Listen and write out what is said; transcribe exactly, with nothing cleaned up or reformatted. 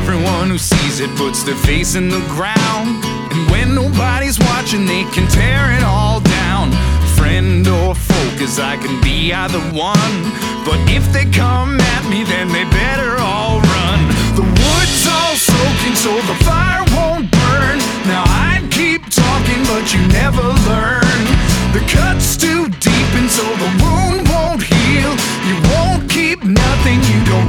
everyone who sees it puts their face in the ground. And when nobody's watching, they can tear it all down. Friend or foe, 'cause I can be either one. But if they come at me, then they better all run. The wood's all soaking so the fire won't burn. Now I'd keep talking, but you never learn. The cut's too deep and so the wound won't heal. You won't keep nothing you don't